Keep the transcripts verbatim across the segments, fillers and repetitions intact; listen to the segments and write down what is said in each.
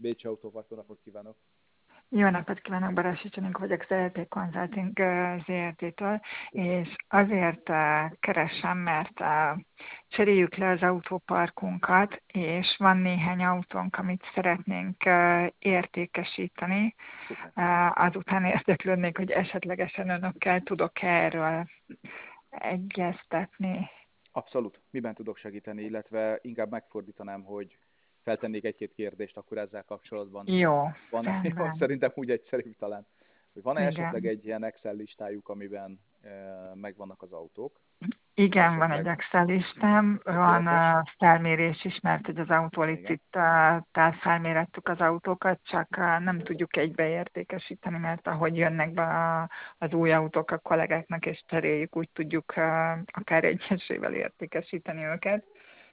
Bécsi Autópark, jó napot kívánok! Jó napot kívánok, Barasi Csanik vagyok, zé er té Consulting zé er té-től, és azért uh, keresem, mert uh, cseréljük le az autóparkunkat, és van néhány autónk, amit szeretnénk uh, értékesíteni. Uh, azután érdeklődnék, hogy esetlegesen önökkel tudok erről egyeztetni. Abszolút, miben tudok segíteni, illetve inkább megfordítanám, hogy feltennék egy-két kérdést akkor ezzel kapcsolatban. Jó, Van-e, jó, rendben. szerintem úgy egyszerűbb talán, hogy van-e esetleg Igen. egy ilyen Excel listájuk, amiben e, megvannak az autók? Igen, van egy Esetleg Excel listám, van tökéletes. a felmérés is, mert hogy az Igen. autólicittal felmérettük az autókat, csak nem tudjuk egybeértékesíteni, mert ahogy jönnek be a, az új autók a kollégáknak, és cseréljük, úgy tudjuk akár egyesével értékesíteni őket.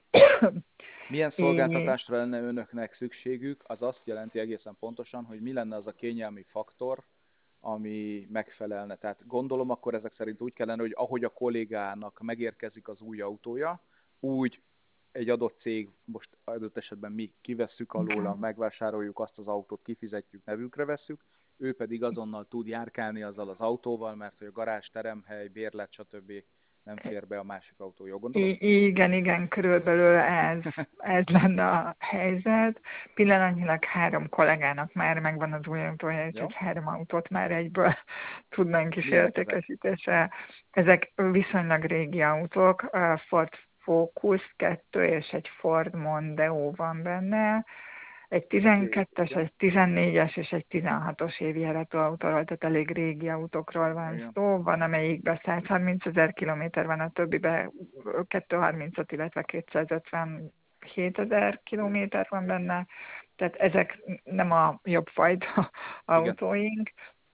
Milyen szolgáltatásra lenne önöknek szükségük? Az azt jelenti egészen pontosan, hogy mi lenne az a kényelmi faktor, ami megfelelne. Tehát gondolom akkor ezek szerint úgy kellene, hogy ahogy a kollégának megérkezik az új autója, úgy egy adott cég, most adott esetben mi kivesszük alóla, megvásároljuk azt az autót, kifizetjük, nevükre vesszük, ő pedig azonnal tud járkálni azzal az autóval, mert hogy a garázs, teremhely, bérlet, stb. Nem fér be a másik autó. Jó gondolom? I- igen, igen, körülbelül ez, ez lenne a helyzet. Pillanatnyilag három kollégának már megvan az új autója, úgyhogy három autót már egyből tudnánk is Milyenek ezek? értékesítésre. Ezek viszonylag régi autók, a Ford Focus kettő és egy Ford Mondeo van benne. Egy tizenkettes, egy tizennégyes és egy tizenhatos évjáratú autóról, tehát elég régi autókról van Igen. szó. Van, amelyikben százharmincezer kilométer van, a többiben kétszázharmincöt, illetve kétszázötvenhét ezer kilométer van benne. Tehát ezek nem a jobb fajta autóink.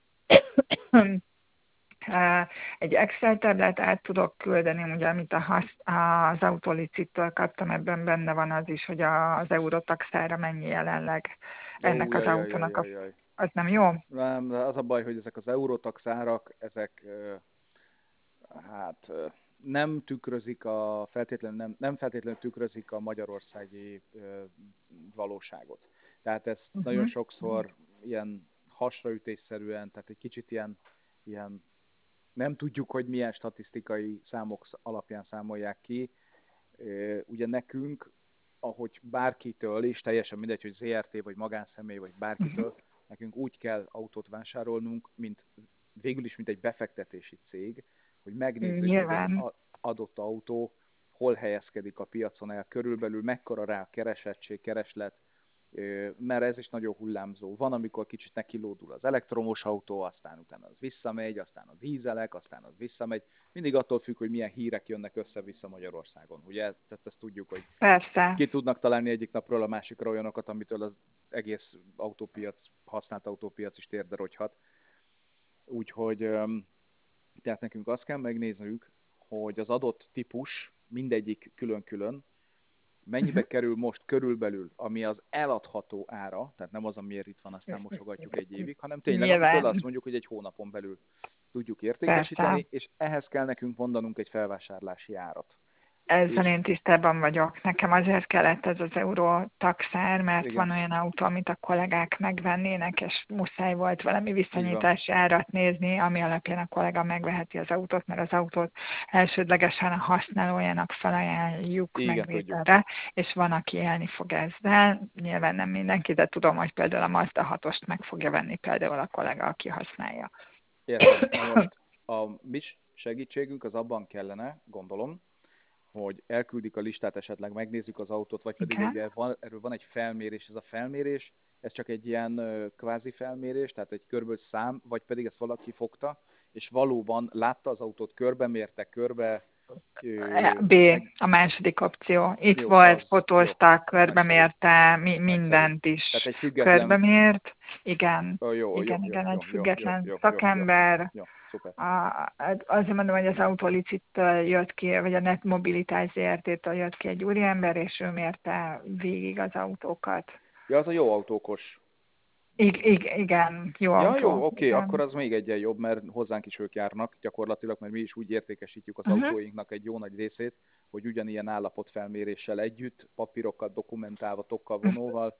Egy Excel táblát át tudok küldeni, ugye, amit a hasz, az Autolicittől kaptam, ebben benne van az is, hogy az Eurotaxára mennyi jelenleg ennek Ó, az jaj, jaj, jaj, autónak. A, jaj, jaj. az nem jó? Nem, de az a baj, hogy ezek az Eurotax árak, ezek hát nem tükrözik a feltétlenül nem, nem feltétlenül tükrözik a magyarországi valóságot. Tehát ez uh-huh. nagyon sokszor ilyen hasraütésszerűen, tehát egy kicsit ilyen, ilyen nem tudjuk, hogy milyen statisztikai számok alapján számolják ki. Ugye nekünk, ahogy bárkitől, és teljesen mindegy, hogy zé er té, vagy magánszemély, vagy bárkitől, uh-huh. nekünk úgy kell autót vásárolnunk, mint végül is, mint egy befektetési cég, hogy megnézzük, Nyilván. hogy egy adott autó hol helyezkedik a piacon el, körülbelül mekkora rá a keresettség, kereslet, mert ez is nagyon hullámzó. Van, amikor kicsit nekilódul az elektromos autó, aztán utána az visszamegy, aztán a dízelek, aztán az visszamegy. Mindig attól függ, hogy milyen hírek jönnek össze-vissza Magyarországon. Ugye, tehát ezt tudjuk, hogy Persze. Ki tudnak találni egyik napról a másikra olyanokat, amitől az egész autópiac, használt autópiac is térde rogyhat. Úgyhogy tehát nekünk azt kell megnéznünk, hogy az adott típus, mindegyik külön-külön, mennyibe uh-huh. kerül most körülbelül, ami az eladható ára, tehát nem az, amiért itt van, aztán mosogatjuk egy évig, hanem tényleg, Nyilván. amitől azt mondjuk, hogy egy hónapon belül tudjuk értékesíteni, Persze. és ehhez kell nekünk mondanunk egy felvásárlási árat. Ezzel én tisztában vagyok. Nekem azért kellett ez az Eurotaxár, mert Igen. van olyan autó, amit a kollégák megvennének, és muszáj volt valami viszonyítási árat nézni, ami alapján a kollega megveheti az autót, mert az autót elsődlegesen a használójának felajánljuk megvételre, és van, aki élni fog ezzel. Nyilván nem mindenki, de tudom, hogy például a Mazda hatost meg fogja venni például a kollega, aki használja. Értem. Na most a mi segítségünk az abban kellene, gondolom, hogy elküldik a listát, esetleg megnézzük az autót, vagy pedig egy, van, erről van egy felmérés. Ez a felmérés, ez csak egy ilyen uh, kvázi felmérés, tehát egy körbe szám, vagy pedig ezt valaki fogta, és valóban látta az autót, körbe mérte, körbe... Uh, B, meg... a második opció. Itt jó, volt, az, fotóztak, körbe mérte, mi, mindent is. Tehát egy független... Körbe mért, igen, oh, jó, igen, jó, igen, jó, egy független jó, jó, szakember. Jó, jó, szuper. A, azért mondom, hogy az Autolicit-től jött ki, vagy a Net Mobilitás zé er té-től jött ki egy úriember, és ő mérte végig az autókat. Ja, az a jó autókos. I- I- igen, jó ja, autó. jó, oké, okay, akkor az még egyen jobb, mert hozzánk is ők járnak gyakorlatilag, mert mi is úgy értékesítjük az uh-huh. autóinknak egy jó nagy részét, hogy ugyanilyen állapotfelméréssel együtt, papírokat dokumentálva, tokkal, vonóval,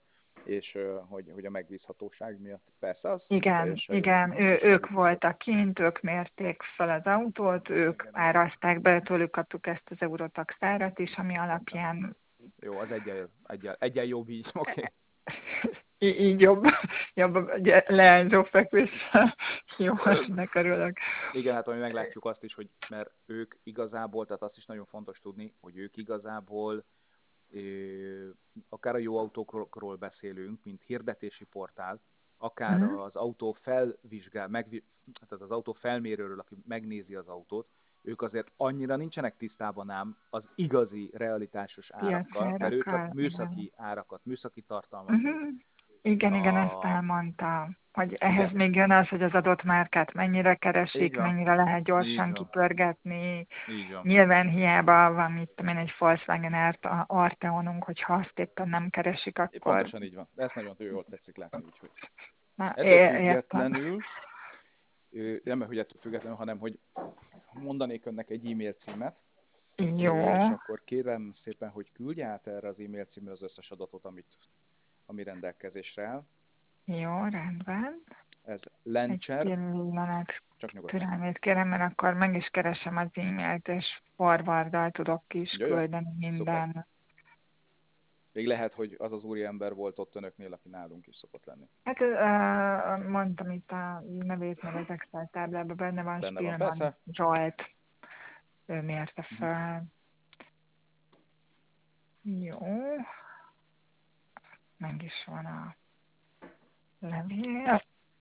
és hogy, hogy a megbízhatóság miatt. Persze, az Igen, teljesen jó. igen, ő, ők voltak kint, ők mérték fel az autót, ők Igen, árazták be, tőlük kaptuk ezt az Eurotax árat is, ami alapján jó, az egyen, egyen, egyen jobb így, oké. Okay. Í- így jobb, jobb ugye, leányzó fekvés. Jó, ne örülök. Igen, hát ami meglátjuk azt is, hogy mert ők igazából, tehát azt is nagyon fontos tudni, hogy ők igazából ö, akár a jó autókról beszélünk, mint hirdetési portál, akár Uh-huh. az autó felvizsgál, megvi, tehát az autó felmérőről, aki megnézi az autót, ők azért annyira nincsenek tisztában ám az igazi, realitásos árakkal, mert ők csak Piacárakkal, igen. műszaki árakat, műszaki tartalmat Uh-huh. nézik. Igen, igen, ezt A, elmondta, hogy ehhez igen, még jön az, hogy az adott márkát mennyire így keresik, van, mennyire lehet így gyorsan van, kipörgetni. így van. Nyilván hiába van, mit tudom én, egy Volkswagen Art- Arteonunk, hogyha azt éppen nem keresik, akkor... Pontosan így van. De ezt nagyon jól tetszik látni, úgyhogy. Na, Ettől é- értem. függetlenül, nem, hogy ettől függetlenül, hanem, hogy mondanék önnek egy e-mail címet, Jó, és akkor kérem szépen, hogy küldje át erre az e-mail címre az összes adatot, amit, ami rendelkezésre áll. jó, rendben. Ez Egy Lencser, pillanat csak nyugodtan. türelmét kérem, mert akkor meg is keresem az e-mailt, és forwarddal tudok is Jó, jó. küldeni minden. Szuper. Még lehet, hogy az az úriember volt ott önöknél, aki nálunk is szokott lenni. Hát uh, mondtam itt a nevét, mert az Excel táblában benne van, Benne van, Spielmann persze. Zsolt. Ő mérte fel. Jó. Meg is van a levél.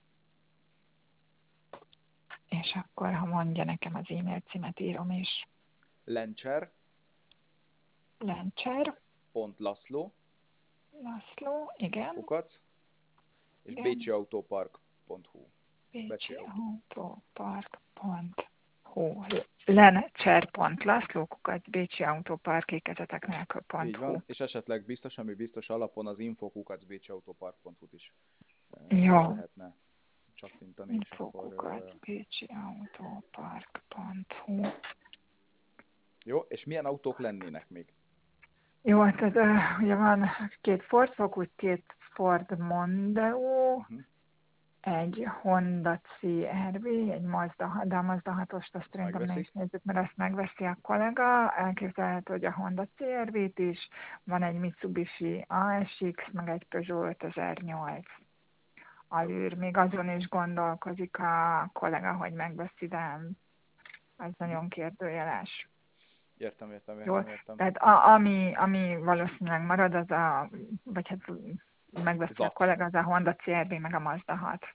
És akkor, ha mondja nekem az e-mail címet, írom is. Lencser. Lencser. Pont László. László, igen. Kukac. És Igen. bécsiautópark pont hu. Bécsi autópark pont hu. Lencser pont László, kukac, Bécsi autópark, ékezetek nélkül pont Így hu. van, és esetleg biztos, ami biztos alapon az info kukac bécsiautópark pont hu-t is Jó. rá lehetne csattintani, és akkor... Infokukat, Bécsi autópark pont hu. Jó, és milyen autók lennének még? Jó, hát ez, uh, ugye van két Ford Focus, két Ford Mondeo, Uh-huh. egy Honda cé er vé, egy Mazda, de a Mazda hatost azt szerintem ne is nézzük, mert azt megveszi a kollega. Elképzelhető, hogy a Honda cé er vét is, van egy Mitsubishi á es iksz, meg egy Peugeot ötezer-nyolc. Alűr, még azon is gondolkozik a kollega, hogy megveszi, de ez nagyon kérdőjeles. Értem, értem, Jó? értem, értem. Tehát a, ami, ami valószínűleg marad, az a, vagy hát megveszi Zat. a kollega, az a Honda cé er vé, meg a Mazda hat.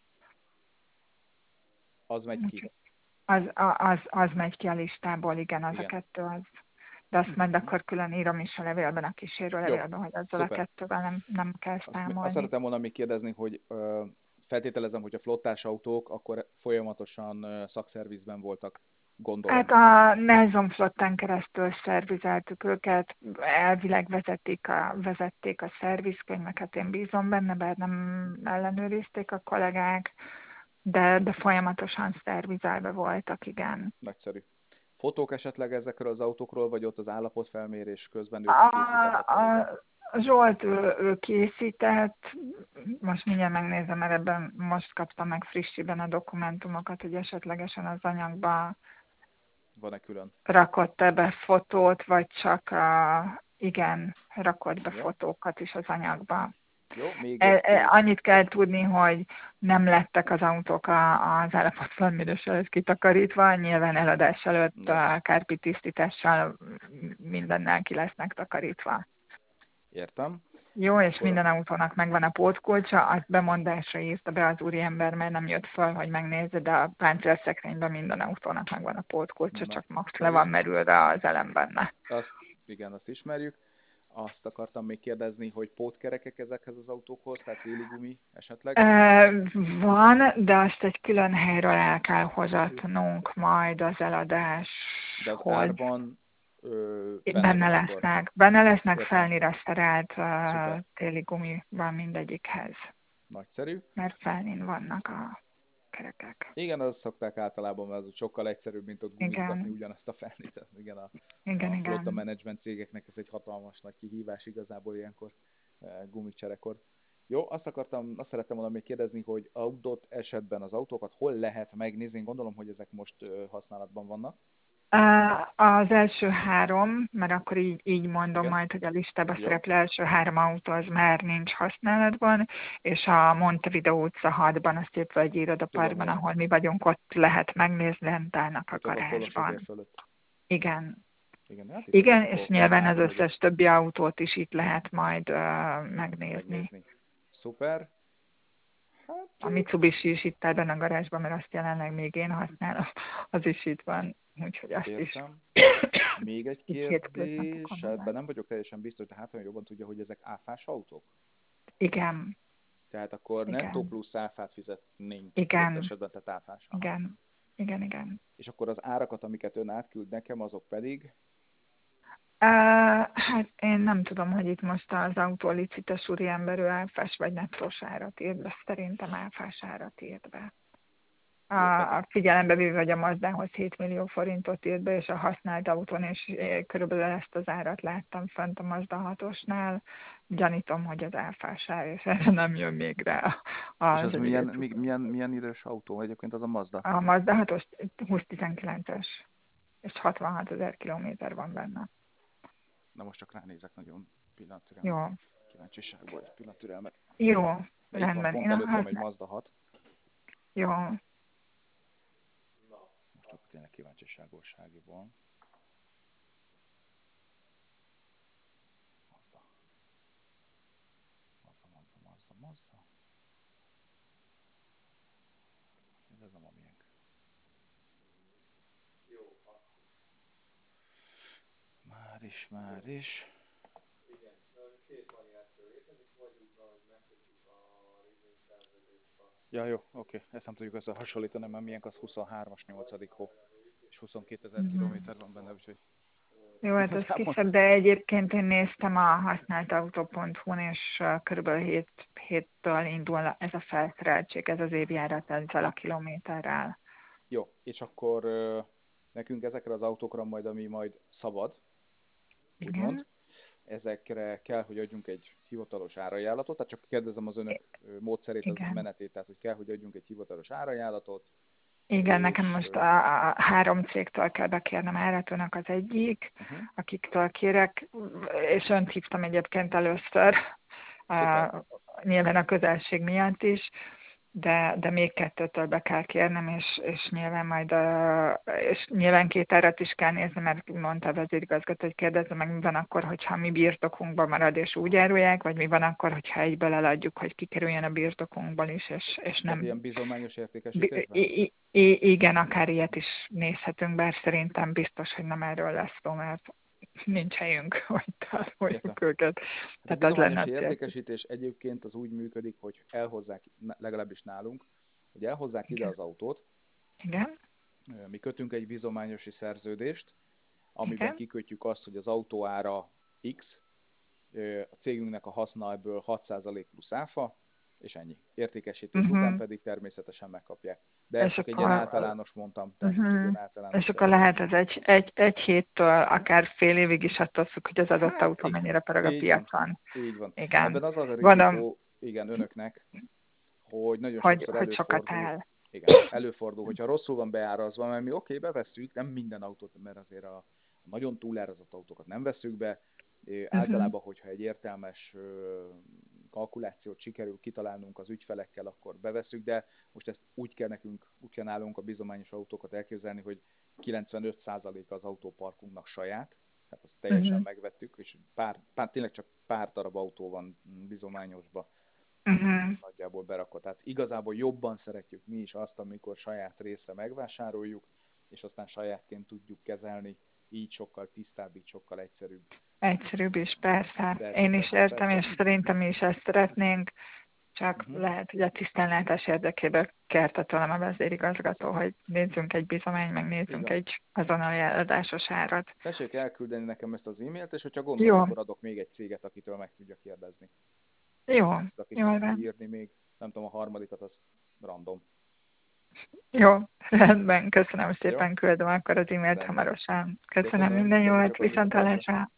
Az megy ki. Az, az, az megy ki a listából, igen, az Igen. a kettő az. De azt majd akkor külön írom is a levélben, a kísérő levélben, hogy azzal szuper. a kettővel nem, nem kell Azt, számolni. azt szeretem volna még kérdezni, hogy ö, feltételezem, hogy a flottás autók akkor folyamatosan ö, szakszervizben voltak, gondolom. Hát a Nelson flottán keresztül szervizeltük őket, elvileg vezették a, vezették a szervizkönyveket, én bízom benne, bár nem ellenőrizték a kollégák, de, de folyamatosan szervizelve voltak, igen. Nagyszerű. Fotók esetleg ezekről az autókról, vagy ott az állapotfelmérés közben ők A, készítettek? a Zsolt ő, ő készített, most mindjárt megnézem, mert ebben most kaptam meg frissiben a dokumentumokat, hogy esetlegesen az anyagba Van-e külön? rakott-e be fotót, vagy csak a, igen, rakott be Jó. fotókat is az anyagba. Jó, még E, egy... e, annyit kell tudni, hogy nem lettek az autók a, az állapotfelmérés előtt kitakarítva, nyilván eladás előtt a kárpi tisztítással mindennel ki lesznek takarítva. Értem. Jó, és Akkor... minden autónak megvan a pótkulcsa, azt bemondásra írta be az úriember, mert nem jött föl, hogy megnézze, de a páncélszekrényben minden autónak megvan a pótkulcsa, Na, csak most szerint... le van merülve az elem benne. Azt, igen, azt ismerjük. Azt akartam még kérdezni, hogy pótkerekek ezekhez az autókhoz, tehát véligumi esetleg? E, van, de azt egy külön helyről el kell hozatnunk majd az eladáshoz. De az árban ö, benne, benne lesznek. Akkor. Benne lesznek felnire szerelt uh, téli gumi van mindegyikhez. Nagyszerű. Mert felnin vannak a kerekek. Igen, azt szokták általában, mert az sokkal egyszerűbb, mint ott gumizgatni ugyanazt a felnit. Igen, a, igen, a igen. flotta management cégeknek ez egy hatalmas nagy kihívás igazából ilyenkor gumicserekor. Jó, azt akartam, azt szerettem volna még kérdezni, hogy adott esetben az autókat hol lehet megnézni? Én gondolom, hogy ezek most ö, használatban vannak. Az első három, mert akkor így, így mondom Igen. majd, hogy a listában Jó. szereplő első három autó az már nincs használatban, és a Montevideo utca hatban, a Szépvölgyi Irodaparkban, Tudom, ahol mi vagyunk, ott lehet megnézni, lent állnak a ott az a Kolossi garázsban. fölött. Igen. Igen, hát itt Igen, vagyok, és akkor nyilván az látom, hogy összes ott többi autót is itt lehet majd uh, megnézni. megnézni. Szuper. Hát, A Mitsubishi is itt áll benne a garázsban, mert azt jelenleg még én használom, az is itt van, úgyhogy azt is értem. Még egy itt hétköznapokon kérdés, ebben van. nem vagyok teljesen biztos, de hát olyan jobban tudja, hogy ezek áfás autók? Igen, Tehát akkor nettó igen, plusz áfát fizetnénk adott igen, esetben, tehát áfás. Aha. igen, igen, igen. És akkor az árakat, amiket ön átküld nekem, azok pedig? Uh, hát én nem tudom, hogy itt most az autólicites úriember ő áfás vagy nettós árat írt be, szerintem áfás árat írt be. Jó, tehát A figyelembe véve, hogy a Mazdához hét millió forintot írt be, és a használt autón, és körülbelül ezt az árat láttam fönt a Mazda hatosnál, gyanítom, hogy az áfás ár, és erre nem jön még rá és az az milyen, egész. mi- milyen, milyen idős autó egyébként az a Mazda? A Mazda hatos húsz tizenkilences, és hatvanhat ezer kilométer van benne. Na most csak ránézek nagyon pillanat türelmet. Jó, Kíváncsiságból egy pillanat türelmet. jó, Mert itt van rendben. pont Én a előttem egy használ... Mazda hat. Jó, Most akkor tényleg kíváncsiságosságiból. Mazda. Mazda, Mazda, Mazda, Mazda. Ez a miénk. Már is, már is. Ja, jó, oké. Ezt nem tudjuk összehasonlítani, mert miénk az huszonhármas nyolcadik hó. És huszonkétezer uh-huh. kilométer van benne, úgyhogy Jó, hát ez igazából... kisebb, de egyébként én néztem a használtautó pont hu-n, és körülbelül hét héttől indul ez a felszereltség, ez az évjárat ezzel a kilométerrel. Jó, és akkor ö, nekünk ezekre az autókra majd, ami majd szabad, úgymond, Igen, ezekre kell, hogy adjunk egy hivatalos árajánlatot, tehát csak kérdezem az önök ö, módszerét, az igen. menetét, tehát hogy kell, hogy adjunk egy hivatalos árajánlatot, Igen, nekem és... most a, a három cégtől kell bekérnem árat, önök az egyik, Uh-huh. akiktől kérek, és önt hívtam egyébként először, Szuper. a, nyilván a közelség miatt is, de, de még kettőtől be kell kérnem, és, és nyilván majd, a, és nyilván két árat is kell nézni, mert mondta a vezérigazgató, hogy kérdezze meg, mi van akkor, hogyha mi birtokunkban marad, és úgy árulják, vagy mi van akkor, hogyha egyből eladjuk, hogy kikerüljön a birtokunkból is, és, és Tehát nem... ilyen bizományos I, értékesítésben? i, i, igen, akár ilyet is nézhetünk, bár szerintem biztos, hogy nem erről lesz szó, mert nincs helyünk, hogy tároljuk őket. Hát a Tehát az lenne bizományos a cél. értékesítés egyébként az úgy működik, hogy elhozzák, legalábbis nálunk, hogy elhozzák ide Igen. az autót, Igen. mi kötünk egy bizományosi szerződést, amiben Igen. kikötjük azt, hogy az autó ára X, a cégünknek a haszna ebből hat százalék plusz áfa, és ennyi. Értékesítés Uh-huh. után pedig természetesen megkapják. De ez És csak egy akkor, ilyen általános mondtam, tehát uh-huh. most egy ilyen általános És akkor lehet szerződés. ez egy, egy, egy héttől, akár fél évig is attól függ, hogy az adott Hát, autó igen. mennyire pörög a Így van. piacon. Így van. Igen. Ebben az az a Gondolom, rizikó, igen, önöknek, hogy nagyon hogy, sokszor hogy sokat előfordul, áll. igen, előfordul, hogyha rosszul van beárazva, mert mi oké, okay, bevesszük, nem minden autót, mert azért a nagyon túlárazott autókat nem veszük be. Uh-huh. Általában, hogyha egy értelmes kalkulációt sikerül kitalálnunk az ügyfelekkel, akkor bevesszük, de most ezt úgy kell nekünk, úgy kell nálunk a bizományos autókat elképzelni, hogy kilencvenöt százalék az autóparkunknak saját, tehát azt teljesen uh-huh. megvettük, és pár, pár, tényleg csak pár darab autó van bizományosba. Uh-huh. Nagyjából berakott. Tehát igazából jobban szeretjük mi is azt, amikor saját részre megvásároljuk, és aztán sajátként tudjuk kezelni, így sokkal tisztább, így sokkal egyszerűbb. Egyszerűbb is, persze. Persze Én is persze, értem, persze. és szerintem mi is ezt szeretnénk, csak uh-huh. lehet, hogy a tisztánlátás érdekében kérte tőlem a vezérigazgató, hogy nézzünk egy bizomány, meg nézzünk Igen. egy azonnali eladásos árat. Tessék elküldeni nekem ezt az e-mailt, és hogyha gondolom, Jó. akkor adok még egy céget, akitől meg tudja kérdezni. Jó. Akit Jó, meg írni még, nem tudom, a harmadikat, az random. Jó, rendben, köszönöm szépen, Jó? küldöm akkor az e-mailt Rendben. hamarosan. Köszönöm, Köszönöm. minden jót, viszont hallásra.